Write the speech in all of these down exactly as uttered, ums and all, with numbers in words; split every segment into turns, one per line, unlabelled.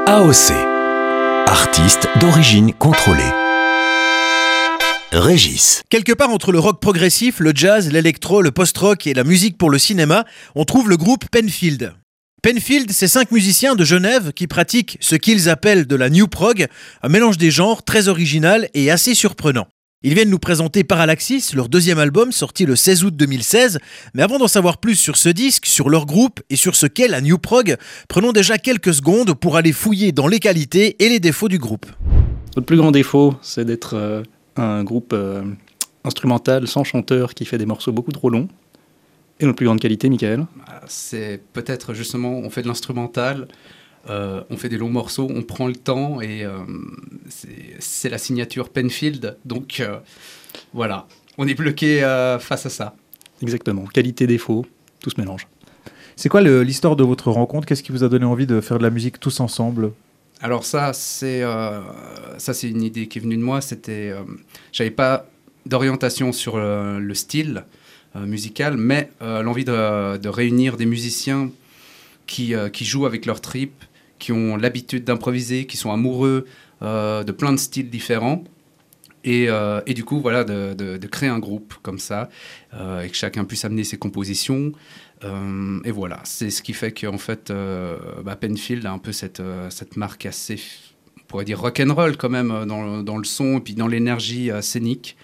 A O C, artiste d'origine contrôlée. Régis.
Quelque part entre le rock progressif, le jazz, l'électro, le post-rock et la musique pour le cinéma, on trouve le groupe Penfield. Penfield, c'est cinq musiciens de Genève qui pratiquent ce qu'ils appellent de la new prog, un mélange des genres très original et assez surprenant. Ils viennent nous présenter Parallaxis, leur deuxième album sorti le seize août deux mille seize. Mais avant d'en savoir plus sur ce disque, sur leur groupe et sur ce qu'est la new prog, prenons déjà quelques secondes pour aller fouiller dans les qualités et les défauts du groupe.
Notre plus grand défaut, c'est d'être euh, un groupe euh, instrumental sans chanteur qui fait des morceaux beaucoup trop longs. Et notre plus grande qualité, Michael ?
C'est peut-être justement, on fait de l'instrumental, euh, on fait des longs morceaux, on prend le temps et euh, c'est, c'est la signature Penfield. Donc euh, voilà, on est bloqué euh, face à ça.
Exactement, qualité, défaut, tout se mélange.
C'est quoi le, l'histoire de votre rencontre ? Qu'est-ce qui vous a donné envie de faire de la musique tous ensemble ?
Alors ça, c'est, euh, ça, c'est une idée qui est venue de moi. C'était, euh, j'avais pas d'orientation sur le, le style euh, musical, mais euh, l'envie de, de réunir des musiciens qui, euh, qui jouent avec leur trip, qui ont l'habitude d'improviser, qui sont amoureux euh, de plein de styles différents. Et, euh, et du coup, voilà, de, de, de créer un groupe comme ça, euh, et que chacun puisse amener ses compositions. Euh, et voilà, c'est ce qui fait qu'en fait, euh, bah, Penfield a un peu cette, euh, cette marque assez, on pourrait dire rock'n'roll quand même, dans, dans le son et puis dans l'énergie euh, scénique.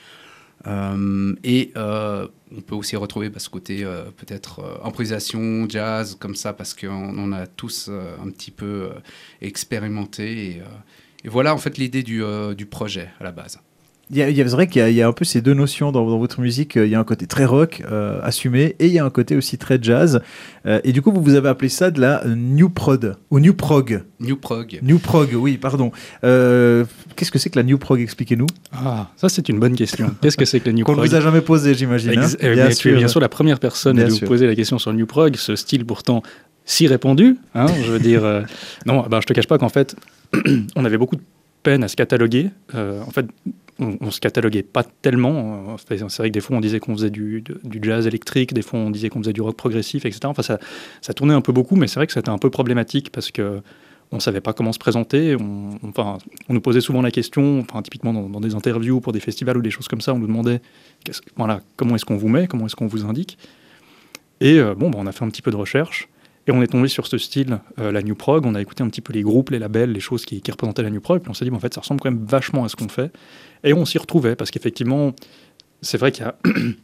Euh, et euh, on peut aussi retrouver bah, ce côté euh, peut-être euh, improvisation, jazz, comme ça, parce qu'on on a tous euh, un petit peu euh, expérimenté. Et, euh, et voilà en fait l'idée du, euh, du projet à la base.
Il y a, il y a, c'est vrai qu'il y a, il y a un peu ces deux notions dans, dans votre musique. Il y a un côté très rock, euh, assumé, et il y a un côté aussi très jazz. Euh, et du coup, vous, vous avez appelé ça de la new prod, ou new prog.
New prog.
New prog, oui, pardon. Euh, qu'est-ce que c'est que la new prog ? Expliquez-nous.
Ah, ça c'est une bonne question. Qu'est-ce que c'est que la new
Qu'on
prog ?
ne vous a jamais posé, j'imagine.
Ex-
hein
eh bien, tu es bien sûr la première personne
Bien
à nous
sûr.
poser la question sur le new prog, ce style pourtant si répandu. Hein, je veux dire, euh, non, ben, je te cache pas qu'en fait, on avait beaucoup de peine à se cataloguer. Euh, en fait, on, on se cataloguait pas tellement. C'est vrai que des fois on disait qu'on faisait du, du jazz électrique, des fois on disait qu'on faisait du rock progressif, et cetera. Enfin, ça, ça tournait un peu beaucoup, mais c'est vrai que c'était un peu problématique parce que on savait pas comment se présenter. On, enfin, on nous posait souvent la question, enfin, typiquement dans, dans des interviews pour des festivals ou des choses comme ça, on nous demandait, voilà, comment est-ce qu'on vous met, comment est-ce qu'on vous indique. Et euh, bon, bah, on a fait un petit peu de recherche. Et on est tombé sur ce style, euh, la new prog. On a écouté un petit peu les groupes, les labels, les choses qui, qui représentaient la new prog. Puis on s'est dit, bah, en fait, ça ressemble quand même vachement à ce qu'on fait. Et on s'y retrouvait, parce qu'effectivement, c'est vrai qu'il y a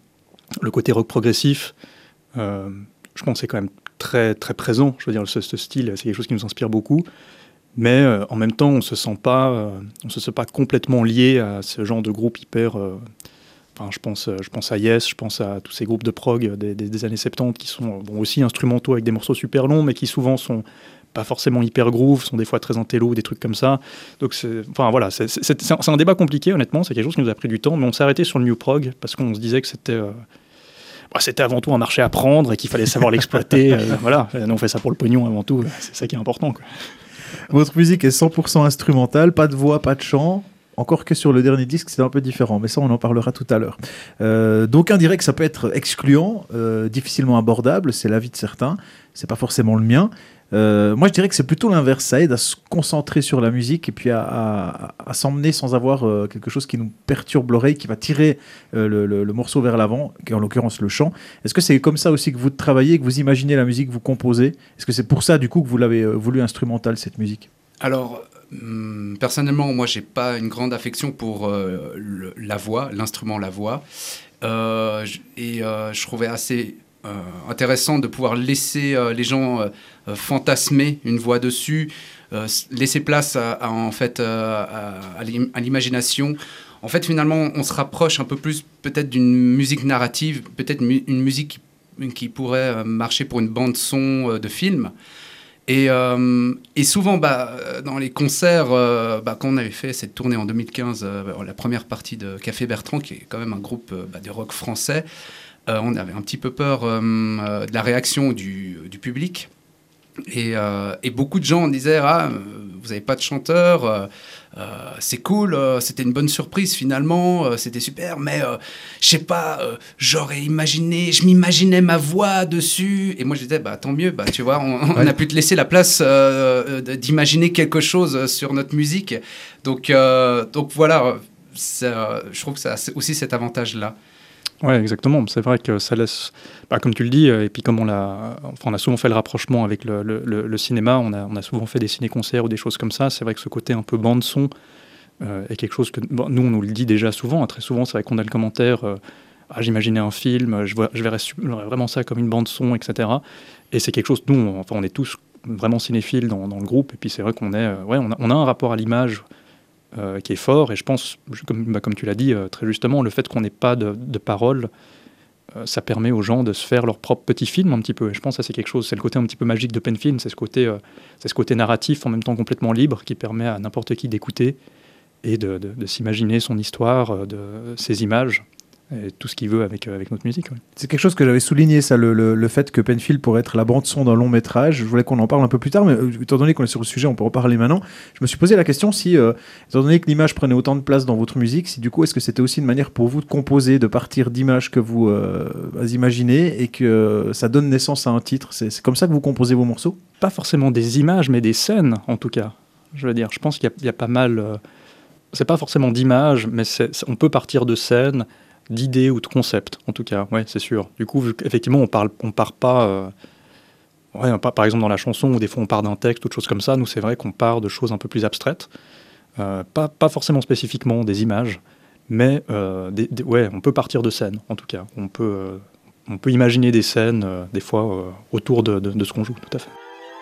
le côté rock progressif. Euh, je pense que c'est quand même très, très présent. Je veux dire, ce, ce style, c'est quelque chose qui nous inspire beaucoup. Mais euh, en même temps, on ne se sent pas, euh, on se sent pas complètement lié à ce genre de groupe hyper... Euh, Enfin, je, pense, je pense à Yes, je pense à tous ces groupes de prog des, des, des années soixante-dix qui sont bon, aussi instrumentaux avec des morceaux super longs, mais qui souvent sont pas forcément hyper groove, sont des fois très intello, des trucs comme ça. Donc, c'est, enfin, voilà, c'est, c'est, c'est, c'est un débat compliqué, honnêtement, c'est quelque chose qui nous a pris du temps, mais on s'est arrêté sur le new prog parce qu'on se disait que c'était, euh, bah, c'était avant tout un marché à prendre et qu'il fallait savoir l'exploiter. euh, voilà, nous on fait ça pour le pognon avant tout, c'est ça qui est important, quoi.
Votre musique est cent pour cent instrumentale, pas de voix, pas de chant. Encore que sur le dernier disque, c'est un peu différent, mais ça, on en parlera tout à l'heure. Euh, D'aucuns diraient que ça peut être excluant, euh, difficilement abordable, c'est l'avis de certains, c'est pas forcément le mien. Euh, moi, je dirais que c'est plutôt l'inverse, ça aide à se concentrer sur la musique et puis à, à, à s'emmener sans avoir euh, quelque chose qui nous perturbe l'oreille, qui va tirer euh, le, le, le morceau vers l'avant, qui est en l'occurrence le chant. Est-ce que c'est comme ça aussi que vous travaillez, que vous imaginez la musique, vous composez ? Est-ce que c'est pour ça, du coup, que vous l'avez euh, voulu instrumentale, cette musique ?
Alors, hum, personnellement, moi, j'ai pas une grande affection pour euh, le, la voix, l'instrument la voix. Euh, j- et euh, je trouvais assez euh, intéressant de pouvoir laisser euh, les gens euh, euh, fantasmer une voix dessus, euh, s- laisser place à, à, en fait, euh, à, à l'im- à l'imagination. En fait, finalement, on se rapproche un peu plus peut-être d'une musique narrative, peut-être mu- une musique qui, qui pourrait euh, marcher pour une bande-son euh, de film. Et, euh, et souvent, bah, dans les concerts, euh, bah, quand on avait fait cette tournée en deux mille quinze, euh, la première partie de Café Bertrand, qui est quand même un groupe euh, bah, de rock français, euh, on avait un petit peu peur euh, euh, de la réaction du, du public. Et, euh, et beaucoup de gens disaient « Ah, vous n'avez pas de chanteur, euh, euh, c'est cool, euh, c'était une bonne surprise finalement, euh, c'était super, mais euh, je sais pas, euh, j'aurais imaginé, je m'imaginais ma voix dessus, et moi je disais, bah tant mieux, bah tu vois, on, on
Ouais.
a pu te laisser la place euh, euh, d'imaginer quelque chose sur notre musique, donc, euh, donc voilà, ça, je trouve que ça a aussi cet avantage-là.
Ouais, exactement. C'est vrai que ça laisse, bah, comme tu le dis, euh, et puis comme on l'a, enfin, on a souvent fait le rapprochement avec le, le- le- le cinéma, on a, on a souvent fait des ciné-concerts ou des choses comme ça. C'est vrai que ce côté un peu bande-son euh, est quelque chose que bon, nous, on nous le dit déjà souvent. Hein, très souvent, c'est vrai qu'on a le commentaire euh, ah, j'imaginais un film, je, vois, je verrais su- je verrais vraiment ça comme une bande-son, et cetera. Et c'est quelque chose, nous, on, enfin, on est tous vraiment cinéphiles dans, dans le groupe. Et puis c'est vrai qu'on est, euh, ouais, on a, on a un rapport à l'image euh, qui est fort. Et je pense, je- comme, bah, comme tu l'as dit euh, très justement, le fait qu'on n'ait pas de, de parole, euh, ça permet aux gens de se faire leur propre petit film un petit peu. Et je pense que ça c'est quelque chose, c'est le côté un petit peu magique de Penfilm, c'est ce côté, euh, c'est ce côté narratif en même temps complètement libre qui permet à n'importe qui d'écouter et de, de- de s'imaginer son histoire, euh, de ses images et tout ce qu'il veut avec, euh, avec notre musique. Ouais.
C'est quelque chose que j'avais souligné, ça, le, le, le fait que Penfield pourrait être la bande-son d'un long métrage. Je voulais qu'on en parle un peu plus tard, mais euh, étant donné qu'on est sur le sujet, on peut en parler maintenant. Je me suis posé la question si, euh, étant donné que l'image prenait autant de place dans votre musique, si du coup, est-ce que c'était aussi une manière pour vous de composer, de partir d'images que vous euh, imaginez et que ça donne naissance à un titre. C'est, c'est comme ça que vous composez vos morceaux?
Pas forcément des images, mais des scènes en tout cas. Je veux dire, je pense qu'il y a, il y a pas mal. Euh, c'est pas forcément d'images, mais c'est, c'est- on peut partir de scènes, d'idées ou de concepts, en tout cas. Ouais, c'est sûr. Du coup, vu qu'effectivement, on parle, on part pas. Euh, ouais, pas- par exemple, dans la chanson, où des fois on part d'un texte ou de choses comme ça, nous, c'est vrai qu'on part de choses un peu plus abstraites. Euh, pas, pas forcément spécifiquement des images, mais euh, des, des- ouais, on peut partir de scènes, en tout cas. On peut, euh, on peut imaginer des scènes, euh, des fois, euh, autour de, de- de ce qu'on joue, tout à fait.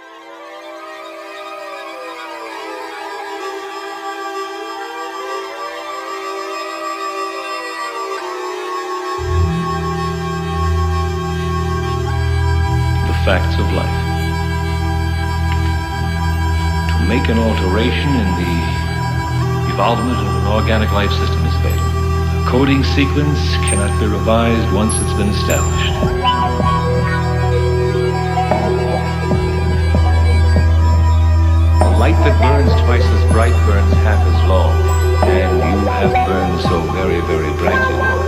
The facts of life. To make an alteration in the evolvement of an organic life system is fatal. A coding sequence cannot be revised once it's been established. A light that burns twice as bright burns half as long, and you have burned so very, very brightly, Lord.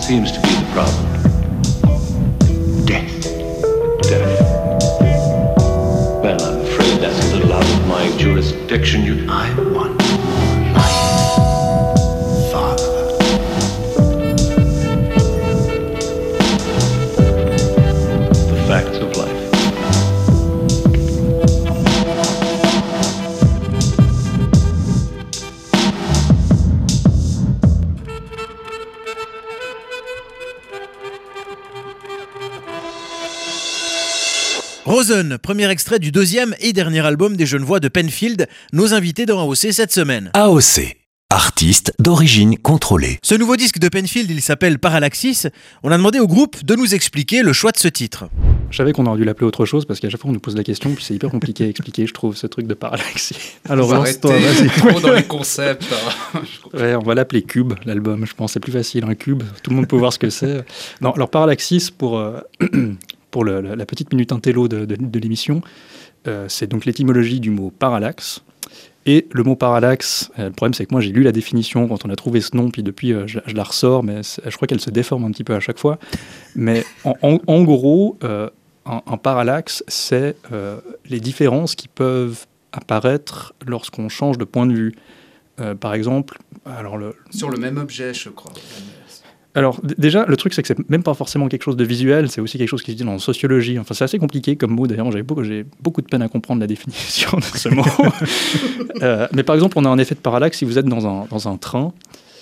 seems to be the problem?
Death.
Death. Well, I'm afraid that's a little out of my jurisdiction. You...
I want life, Father.
The facts of life.
Rosen, premier extrait du deuxième et dernier album des Jeunes Voix de Penfield, nos invités dans A O C cette semaine.
A O C, artiste d'origine contrôlée.
Ce nouveau disque de Penfield, il s'appelle Parallaxis. On a demandé au groupe de nous expliquer le choix de ce titre.
Je savais qu'on aurait dû l'appeler autre chose parce qu'à chaque fois on nous pose la question, puis c'est hyper compliqué à expliquer, je trouve, ce truc de parallaxie.
Alors,
Vous
lance-toi,
arrêtez
vas-y.
trop dans les concepts. hein.
Ouais, on va l'appeler Cube, l'album, je pense, c'est plus facile, un cube, tout le monde peut voir ce que c'est. Non, alors Parallaxis, pour, euh, pour le- la, la petite minute intello de, de, de l'émission, euh, c'est donc l'étymologie du mot parallaxe. Et le mot parallaxe, euh, le problème c'est que moi j'ai lu la définition quand on a trouvé ce nom, puis depuis euh, je, je la ressors, mais c'est- je crois qu'elle se déforme un petit peu à chaque fois. Mais en, en- en gros, euh, un, un parallaxe, c'est euh, les différences qui peuvent apparaître lorsqu'on change de point de vue. Euh, par exemple, alors le,
Sur le même objet, je crois.
alors, d- déjà, le truc, c'est que c'est même pas forcément quelque chose de visuel, c'est aussi quelque chose qui se dit dans la sociologie. Enfin, c'est assez compliqué comme mot, d'ailleurs, j'ai beaucoup, j'ai beaucoup de peine à comprendre la définition de ce mot. Euh, mais par exemple, on a un effet de parallaxe si vous êtes dans un, dans un train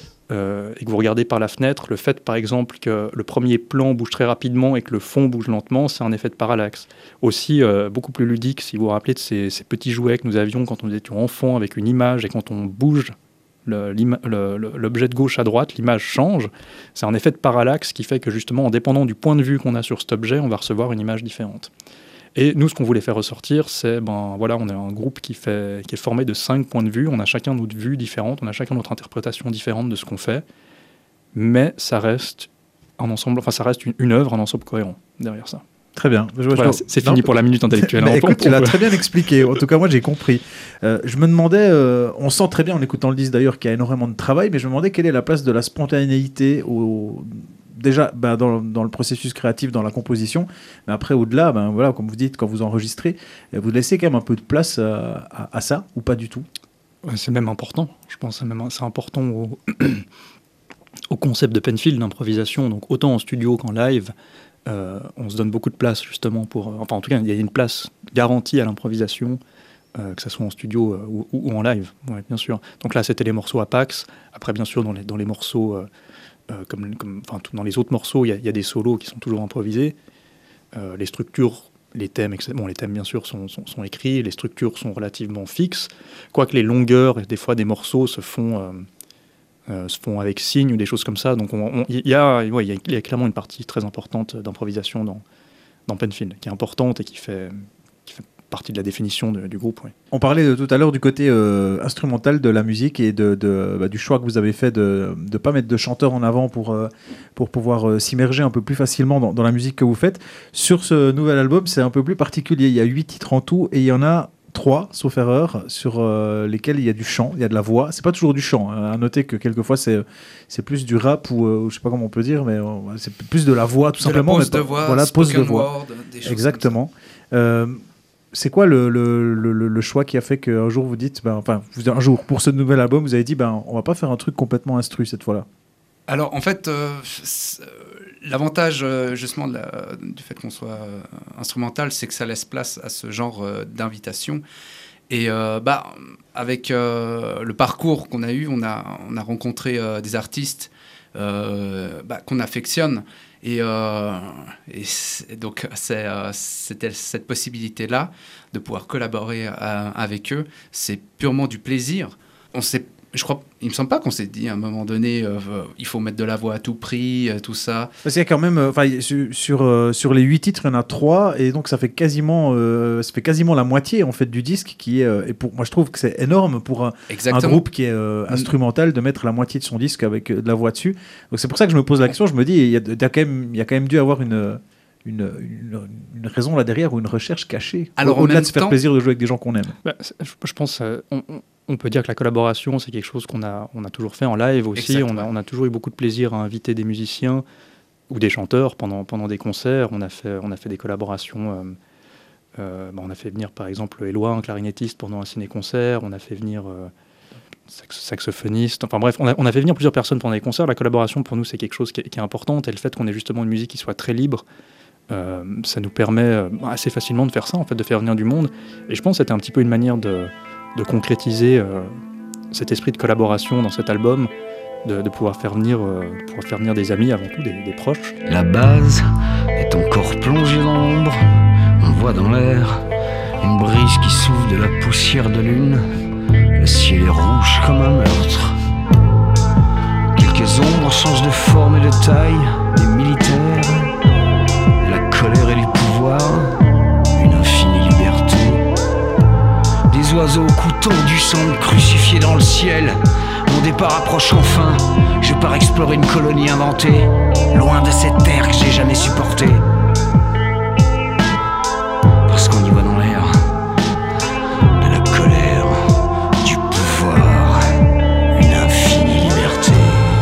euh, et que vous regardez par la fenêtre. Le fait, par exemple, que le premier plan bouge très rapidement et que le fond bouge lentement, c'est un effet de parallaxe. Aussi, euh, beaucoup plus ludique, si vous vous rappelez de ces, ces petits jouets que nous avions quand nous étions enfants avec une image et quand on bouge le- l'ima- le- le- l'objet de gauche à droite, l'image change. C'est un effet de parallaxe qui fait que justement, en dépendant du point de vue qu'on a sur cet objet, on va recevoir une image différente. Et nous, ce qu'on voulait faire ressortir, c'est, ben voilà, on est un groupe qui, fait, qui est formé de cinq points de vue, on a chacun notre vue différente, on a chacun notre interprétation différente de ce qu'on fait, mais ça reste un ensemble, enfin ça reste une, une œuvre, un ensemble cohérent derrière ça.
Très bien. Je- je-
Voilà,
je-
c'est c'est
non,
fini pour la minute intellectuelle.
Mais
hein, on
écoute,
peut-
tu
on
l'as
peut-
très bien expliqué. En tout cas, moi, j'ai compris. Euh, je me demandais, euh, on sent très bien en écoutant le disque d'ailleurs qu'il y a énormément de travail, mais je me demandais quelle est la place de la spontanéité au... déjà ben, dans, dans le processus créatif, dans la composition, mais après au-delà, ben, voilà, comme vous dites, quand vous enregistrez, euh, vous laissez quand même un peu de place à, à- à ça ou pas du tout?
Ouais, c'est même important, je pense, c'est même c'est important au, au concept de Penfield d'improvisation, donc autant en studio qu'en live, euh, on se donne beaucoup de place justement pour, euh, enfin en tout cas il y a une place garantie à l'improvisation, euh, que ce soit en studio euh, ou, ou en live, ouais, bien sûr. Donc là c'était les morceaux à Pax, après bien sûr dans les, dans les morceaux, euh, euh, comme, comme, enfin tout- dans les autres morceaux il y, a- il y a des solos qui sont toujours improvisés, euh, les structures, les thèmes, et cetera. Bon, les thèmes bien sûr sont, sont, sont écrits, les structures sont relativement fixes, quoique les longueurs et des fois des morceaux se font, euh, euh, se font avec signes ou des choses comme ça. Donc on- on- il y, a, ouais, il y, a, il y a clairement une partie très importante d'improvisation dans, dans Penfield, qui est importante et qui fait, qui fait partie de la définition de- du groupe. Ouais.
On parlait de- tout à l'heure du côté euh, instrumental de la musique et de, de- bah, du choix que vous avez fait de ne pas mettre de chanteur en avant pour, euh, pour pouvoir euh, s'immerger un peu plus facilement dans, dans la musique que vous faites. Sur ce nouvel album, c'est un peu plus particulier. Il y a huit titres en tout et il y en a trois, sauf erreur, sur euh, lesquels il y a du chant, il y a de la voix. C'est pas toujours du chant. Hein. À noter que quelquefois c'est c'est plus du rap ou euh, je sais pas comment on peut dire, mais euh, c'est plus de la voix tout
De la
simplement.
pose
mais
de
pas-
voix,
voilà, pose de
spoken
voix.
word, des choses
Exactement. Euh, c'est quoi le, le, le, le- le choix qui a fait qu'un jour vous dites, ben, enfin, vous- un jour, pour ce nouvel album, vous avez dit, ben, on va pas faire un truc complètement instru cette fois-là?
Alors, en fait, euh, c'est- euh, l'avantage euh, justement de la- du fait qu'on soit euh, instrumental, c'est que ça laisse place à ce genre euh, d'invitation. Et euh, bah, avec euh, le parcours qu'on a eu, on a, on a rencontré euh, des artistes euh, bah, qu'on affectionne. Et, euh, et c'est- donc, c'est, euh, c'était cette possibilité-là de pouvoir collaborer euh, avec eux. C'est purement du plaisir. On s'est Je crois, il me semble pas qu'on s'est dit à un moment donné, euh, il faut mettre de la voix à tout prix, euh, tout ça.
Parce qu'il y a quand même, euh, enfin, sur, sur, euh, sur les huit titres, il y en a trois, et donc ça fait quasiment, euh, ça fait quasiment la moitié en fait du disque qui est, euh, et pour moi je trouve que c'est énorme pour un, un
Exactement.
groupe qui est euh, instrumental de mettre la moitié de son disque avec euh, de la voix dessus. Donc c'est pour ça que je me pose la question. Je me dis, il y a, il y a quand même, il y a quand même dû avoir une Une, une, une raison là derrière ou une recherche cachée.
Alors, en
au-delà
même
de se faire
temps-
plaisir de jouer avec des gens qu'on aime.
Bah, c'est- je, je pense qu'on on, on peut dire que la collaboration, c'est quelque chose qu'on a, on a toujours fait en live aussi. On a, on a toujours eu beaucoup de plaisir à inviter des musiciens ou des chanteurs pendant, pendant des concerts. On a fait, on a fait des collaborations. Euh, euh, bah on a fait venir par exemple Éloi, un clarinettiste, pendant un ciné-concert. On a fait venir euh, sax- saxophoniste. Enfin bref, on a, on a fait venir plusieurs personnes pendant des concerts. La collaboration, pour nous, c'est quelque chose qui est, qui est importante. Et le fait qu'on ait justement une musique qui soit très libre, euh, ça nous permet euh, assez facilement de faire ça, en fait, de faire venir du monde. Et je pense que c'était un petit peu une manière de, de concrétiser euh, cet esprit de collaboration dans cet album, de, de, pouvoir faire venir, euh, de pouvoir faire venir des amis avant tout, des, des proches.
La base est encore plongée dans l'ombre. On voit dans l'air une brise qui souffle de la poussière de lune. Le ciel est rouge comme un meurtre. Quelques ombres changent de forme et de taille. Des militaires, de la colère et du pouvoir, une infinie liberté. Des oiseaux au cou tendu semblent crucifiés dans le ciel. Mon départ approche enfin. Je pars explorer une colonie inventée, loin de cette terre que j'ai jamais supportée. Parce qu'on y voit dans l'air de la colère, du pouvoir, une infinie liberté.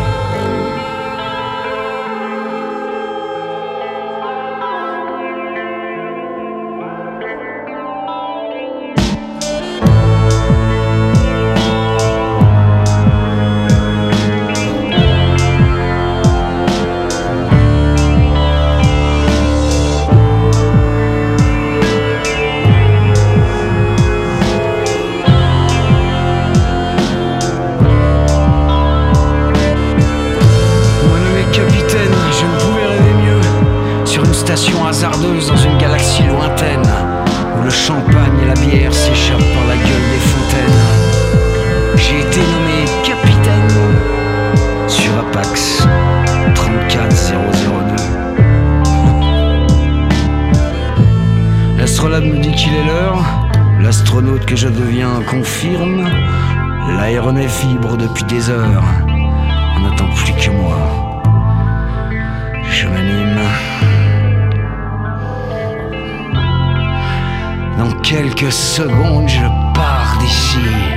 Hasardeuse dans une galaxie lointaine, où le champagne et la bière s'échappent par la gueule des fontaines. J'ai été nommé capitaine sur Apax trente-quatre zéro zéro deux. L'astrolabe me dit qu'il est l'heure, l'astronaute que je deviens confirme. L'aéronef vibre depuis des heures, on n'attend plus que moi. Je m'anime. Dans quelques secondes, je pars d'ici.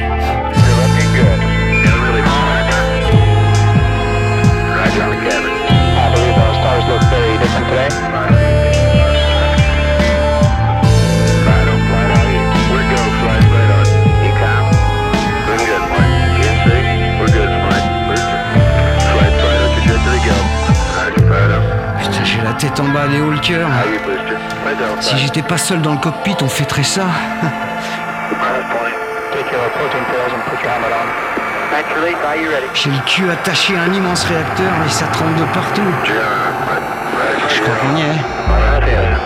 Putain, j'ai la tête en bas des hauts le cœur. Si j'étais pas seul dans le cockpit, on fêterait ça. J'ai le cul attaché à un immense réacteur et ça tremble de partout. Je crois qu'on y est.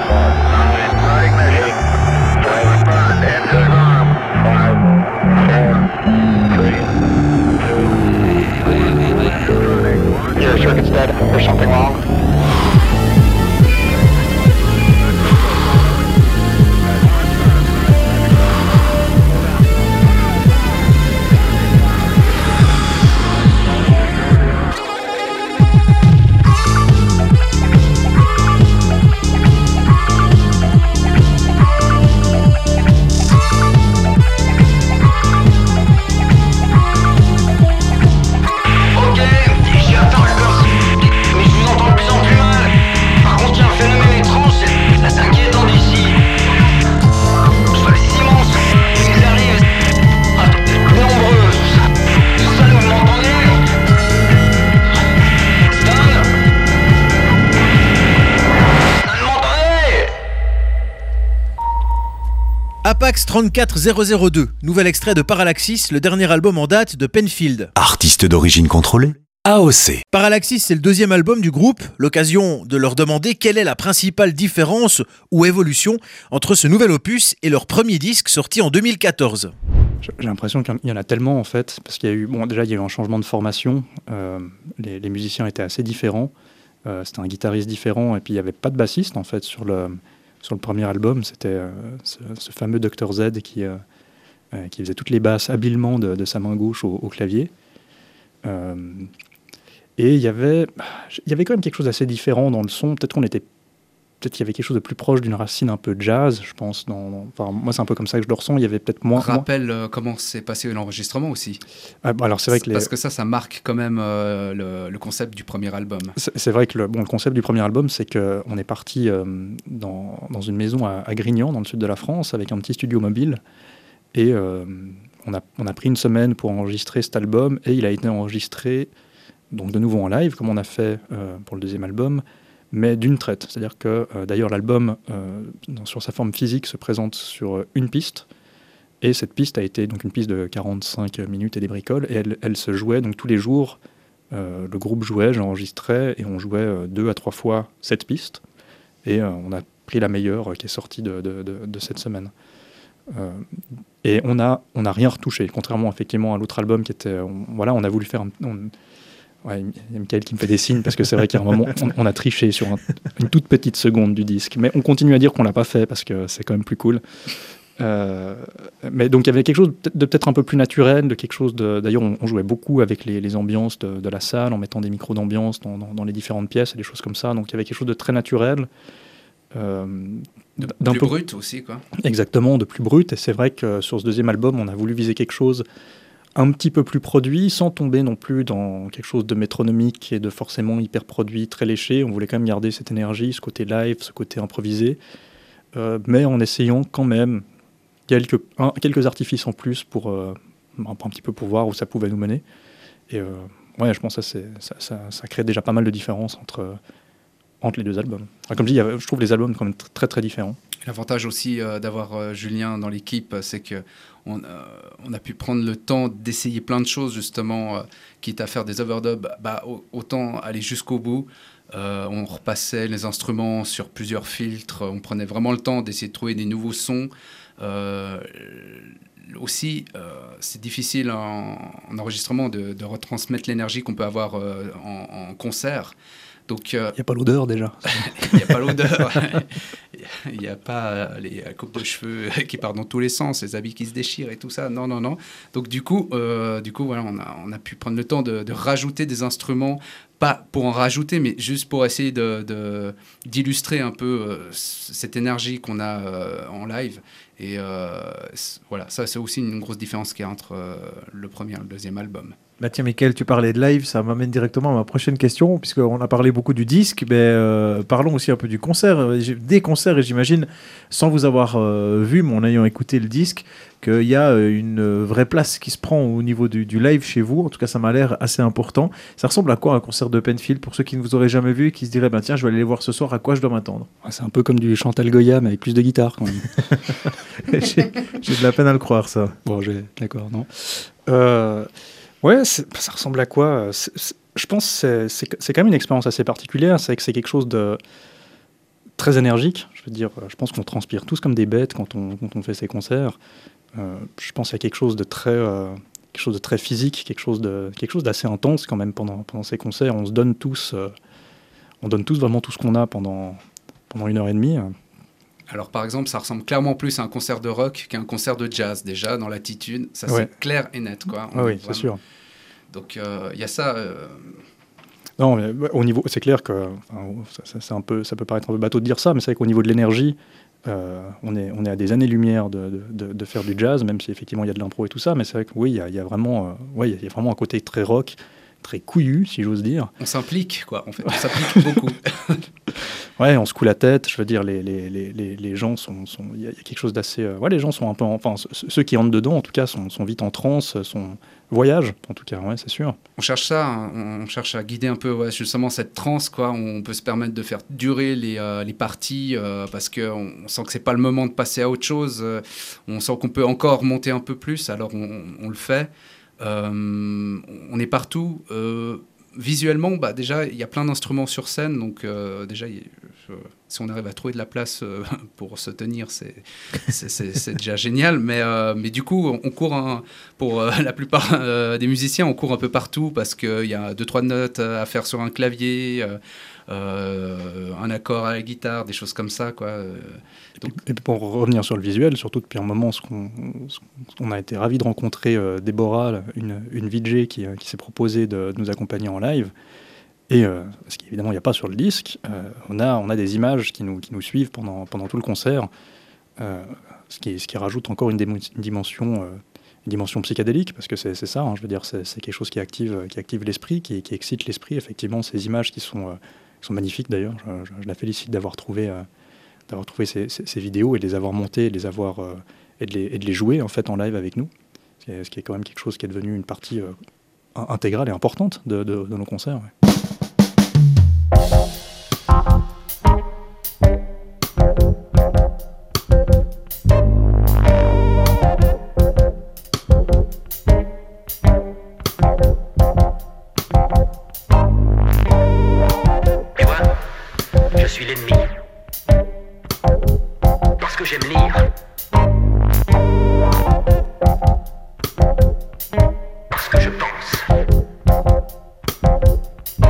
Your circuit's dead. There's something wrong.
Apax trente-quatre zéro zéro deux, nouvel extrait de Parallaxis, le dernier album en date de Penfield.
Artiste d'origine contrôlée, A O C.
Parallaxis, c'est le deuxième album du groupe, l'occasion de leur demander quelle est la principale différence ou évolution entre ce nouvel opus et leur premier disque sorti en deux mille quatorze.
J'ai l'impression qu'il y en a tellement en fait, parce qu'il y a eu, bon déjà il y a eu un changement de formation, euh, les, les musiciens étaient assez différents, euh, c'était un guitariste différent et puis il n'y avait pas de bassiste en fait sur le... Sur le premier album, c'était euh, ce, ce fameux docteur Z qui, euh, euh, qui faisait toutes les basses habilement de, de sa main gauche au, au clavier. Euh, et il y avait, il y avait quand même quelque chose d'assez différent dans le son. Peut-être qu'on était peut-être qu'il y avait quelque chose de plus proche d'une racine un peu jazz, je pense. Dans, dans, enfin, moi, c'est un peu comme ça que je le ressens. Il y avait peut-être moins...
Rappelle
moins...
Euh, comment s'est passé l'enregistrement aussi.
Ah, bah, alors c'est vrai que les...
Parce que ça, ça marque quand même euh, le, le concept du premier album.
C'est, c'est vrai que le, bon, le concept du premier album, c'est qu'on est parti euh, dans, dans une maison à, à Grignan, dans le sud de la France, avec un petit studio mobile. Et euh, on, a, on a pris une semaine pour enregistrer cet album, et il a été enregistré donc de nouveau en live, comme on a fait euh, pour le deuxième album, mais d'une traite. C'est-à-dire que, euh, d'ailleurs, l'album, euh, sur sa forme physique, se présente sur une piste, et cette piste a été donc une piste de quarante-cinq minutes et des bricoles, et elle, elle se jouait donc tous les jours. Euh, le groupe jouait, j'enregistrais, et on jouait euh, deux à trois fois cette piste, et euh, on a pris la meilleure euh, qui est sortie de, de, de, de cette semaine. Euh, et on n'a on a rien retouché, contrairement effectivement à l'autre album qui était... On, voilà, on a voulu faire... Un, on, Ouais, il y a Michael qui me fait des signes parce que c'est vrai qu'à un moment, on, on a triché sur un, une toute petite seconde du disque. Mais on continue à dire qu'on ne l'a pas fait parce que c'est quand même plus cool. Euh, mais donc il y avait quelque chose de peut-être un peu plus naturel, de quelque chose de... D'ailleurs, on, on jouait beaucoup avec les, les ambiances de, de la salle, en mettant des micros d'ambiance dans, dans, dans les différentes pièces et des choses comme ça. Donc il y avait quelque chose de très naturel. Euh,
de
d'un
plus
peu...
brut aussi, quoi.
Exactement, de plus brut. Et c'est vrai que sur ce deuxième album, on a voulu viser quelque chose un petit peu plus produit, sans tomber non plus dans quelque chose de métronomique et de forcément hyper produit, très léché. On voulait quand même garder cette énergie, ce côté live, ce côté improvisé, euh, mais en essayant quand même quelques, un, quelques artifices en plus pour euh, un, un petit peu pour voir où ça pouvait nous mener. Et euh, ouais, je pense que ça, c'est, ça, ça, ça crée déjà pas mal de différences entre, entre les deux albums. Enfin, comme je dis, je trouve les albums quand même très très différents.
L'avantage aussi euh, d'avoir euh, Julien dans l'équipe, c'est que on, euh, on a pu prendre le temps d'essayer plein de choses, justement, euh, quitte à faire des overdubs, bah, autant aller jusqu'au bout. Euh, on repassait les instruments sur plusieurs filtres, on prenait vraiment le temps d'essayer de trouver des nouveaux sons. Euh, aussi, euh, c'est difficile en, en enregistrement de, de retransmettre l'énergie qu'on peut avoir euh, en, en concert. Donc, il euh,
n'y a pas l'odeur déjà.
Il n'y a pas l'odeur. Il n'y a pas euh, les coupes de cheveux qui partent dans tous les sens, les habits qui se déchirent et tout ça. Non, non, non. Donc du coup, euh, du coup voilà, on a, on a pu prendre le temps de, de rajouter des instruments, pas pour en rajouter, mais juste pour essayer de, de, d'illustrer un peu euh, cette énergie qu'on a euh, en live. Et euh, voilà, ça c'est aussi une grosse différence qu'il y a entre euh, le premier et le deuxième album.
Bah tiens, Mickaël, tu parlais de live, ça m'amène directement à ma prochaine question, puisqu'on a parlé beaucoup du disque, mais euh, parlons aussi un peu du concert, des concerts, et j'imagine, sans vous avoir euh, vu, mais en ayant écouté le disque, qu'il y a une vraie place qui se prend au niveau du, du live chez vous. En tout cas, ça m'a l'air assez important. Ça ressemble à quoi un concert de Penfield, pour ceux qui ne vous auraient jamais vu et qui se diraient, ben, tiens, je vais aller les voir ce soir, à quoi je dois m'attendre?
C'est un peu comme du Chantal Goya, mais avec plus de guitare quand même.
j'ai, j'ai de la peine à le croire, ça.
Bon, j'ai... d'accord, non. Euh... Ouais, c'est, ça ressemble à quoi? c'est, c'est, Je pense que c'est, c'est, c'est quand même une expérience assez particulière. C'est que c'est quelque chose de très énergique. Je veux dire, je pense qu'on transpire tous comme des bêtes quand on, quand on fait ces concerts. Euh, je pense qu'il y a quelque chose de très, euh, quelque chose de très physique, quelque chose, de, quelque chose d'assez intense quand même pendant, pendant ces concerts. On se donne tous, euh, on donne tous vraiment tout ce qu'on a pendant, pendant une heure et demie.
Alors, par exemple, ça ressemble clairement plus à un concert de rock qu'à un concert de jazz, déjà, dans l'attitude. Ça,
ouais.
C'est clair et net, quoi.
Ah oui,
vraiment...
c'est sûr.
Donc, il euh, y a ça... Euh...
Non, mais au niveau... C'est clair que... Enfin, ça, ça, c'est un peu, ça peut paraître un peu bateau de dire ça, mais c'est vrai qu'au niveau de l'énergie, euh, on, est, on est à des années-lumière de, de, de faire du jazz, même si, effectivement, il y a de l'impro et tout ça, mais c'est vrai que, oui, il y a, y a vraiment... Euh, ouais, il y a vraiment un côté très rock, très couillu, si j'ose dire.
On s'implique, quoi, en fait. On s'implique beaucoup.
Ouais, on se coule la tête. Je veux dire, les, les, les, les gens sont... Il sont, y, y a quelque chose d'assez... Euh, ouais, les gens sont un peu... En, enfin, ceux qui entrent dedans, en tout cas, sont, sont vite en transe, sont... Voyage, en tout cas, ouais, c'est sûr.
On cherche ça, hein, on cherche à guider un peu ouais, justement cette transe, quoi. On peut se permettre de faire durer les, euh, les parties euh, parce qu'on on sent que c'est pas le moment de passer à autre chose. Euh, on sent qu'on peut encore monter un peu plus, alors on, on le fait. Euh, on est partout. Euh, visuellement, bah, déjà, il y a plein d'instruments sur scène, donc euh, déjà, y, je, si on arrive à trouver de la place euh, pour se tenir, c'est, c'est, c'est, c'est déjà génial. Mais, euh, mais du coup, on, on court, un, pour euh, la plupart euh, des musiciens, on court un peu partout parce qu'il y a deux, trois notes à faire sur un clavier, euh, euh, un accord à la guitare, des choses comme ça, quoi. Donc...
Et pour revenir sur le visuel, surtout depuis un moment, ce qu'on, ce qu'on a été ravis de rencontrer euh, Déborah, une, une V J qui, qui s'est proposée de, de nous accompagner en live. Et euh, ce qu'évidemment il n'y a pas sur le disque, euh, on, a, on a des images qui nous, qui nous suivent pendant, pendant tout le concert, euh, ce, qui, ce qui rajoute encore une, démo, une, dimension, euh, une dimension psychédélique, parce que c'est, c'est ça, hein, je veux dire, c'est, c'est quelque chose qui active, qui active l'esprit, qui, qui excite l'esprit. Effectivement, ces images qui sont, euh, qui sont magnifiques d'ailleurs, je, je, je la félicite d'avoir trouvé, euh, d'avoir trouvé ces, ces, ces vidéos et de les avoir montées, et de les, avoir, euh, et de les, et de les jouer en fait en live avec nous, ce qui est, ce qui est quand même quelque chose qui est devenu une partie euh, intégrale et importante de, de, de nos concerts. Ouais.
Tu vois, je suis l'ennemi. Parce que j'aime lire. Parce que je pense.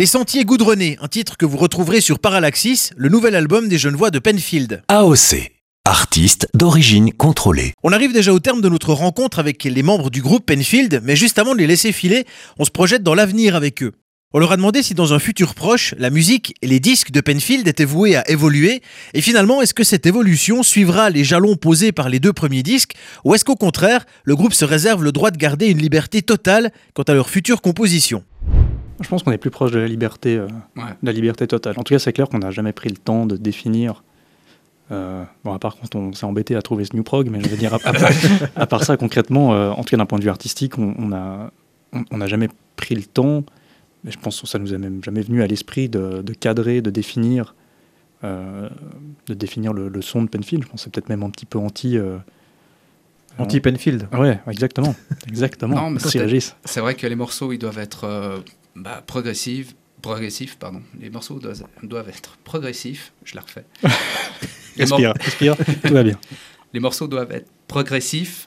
Les Sentiers Goudronnés, un titre que vous retrouverez sur Parallaxis, le nouvel album des jeunes voix de Penfield.
A O C, artiste d'origine contrôlée.
On arrive déjà au terme de notre rencontre avec les membres du groupe Penfield, mais juste avant de les laisser filer, on se projette dans l'avenir avec eux. On leur a demandé si dans un futur proche, la musique et les disques de Penfield étaient voués à évoluer, et finalement, est-ce que cette évolution suivra les jalons posés par les deux premiers disques, ou est-ce qu'au contraire, le groupe se réserve le droit de garder une liberté totale quant à leur future composition ?
Je pense qu'on est plus proche de la liberté, euh,
Ouais.
de la liberté totale. En tout cas, c'est clair qu'on n'a jamais pris le temps de définir. Euh, bon, à part quand on s'est embêté à trouver ce new prog, mais je veux dire, à, à, à part ça, concrètement, euh, en tout cas d'un point de vue artistique, on on a, on, on n'a jamais pris le temps. Mais je pense que ça nous est même jamais venu à l'esprit de, de cadrer, de définir, euh, de définir le, le son de Penfield. Je pense que c'est peut-être même un petit peu anti. Euh,
Anti-Penfield.
euh, ouais, exactement, exactement.
Non, mais
Merci,
c'est-
Régis.
C'est vrai que les morceaux, ils doivent être euh, bah, progressifs. Progressifs, pardon. Les morceaux doivent, doivent être progressifs. Je la refais. Les mor-
Respire, respire, tout va bien.
Les morceaux doivent être progressifs,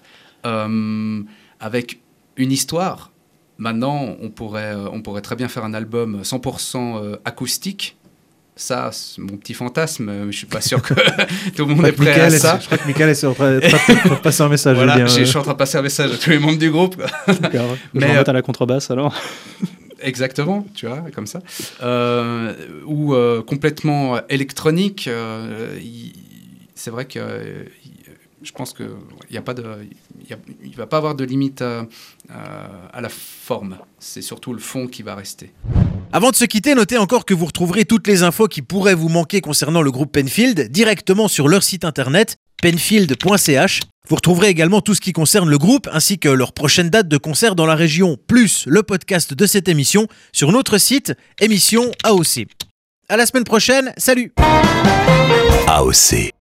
euh, avec une histoire. Maintenant, on pourrait, euh, on pourrait très bien faire un album cent pour cent euh, acoustique. Ça, c'est mon petit fantasme. euh, Je suis pas sûr que tout le monde est prêt à
Michael est-
ça.
Je crois que Michael est en train de de passer un message.
Voilà,
Julien.
j'ai- je suis en train de passer un message à tous les membres du groupe, quoi.
D'accord. Je
Mais,
vais
euh,
remettre à la contrebasse alors.
Exactement, tu vois, comme ça. Euh, ou euh, complètement électronique. euh, il- c'est vrai que euh, il- je pense qu'il n'y a pas de, il y a- il va pas avoir de limite à, à- à la forme. C'est surtout le fond qui va rester.
Avant de se quitter, notez encore que vous retrouverez toutes les infos qui pourraient vous manquer concernant le groupe Penfield directement sur leur site internet penfield point c h. Vous retrouverez également tout ce qui concerne le groupe ainsi que leur prochaine date de concert dans la région, plus le podcast de cette émission sur notre site émission A O C. À la semaine prochaine, salut!
A O C.